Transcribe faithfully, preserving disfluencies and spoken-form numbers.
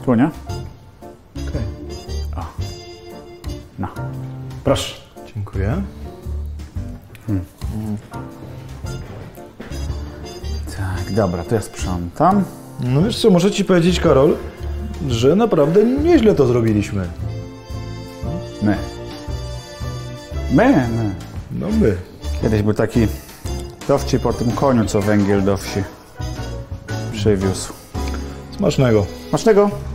Płynie? Okej. O. No. Proszę. Dziękuję. Hmm. Tak, dobra, to ja sprzątam. No wiesz co, muszę ci powiedzieć, Karol, że naprawdę nieźle to zrobiliśmy. My. My, my. No my. Kiedyś był taki dowcip o tym koniu, co węgiel do wsi przywiózł. Smacznego. Smacznego.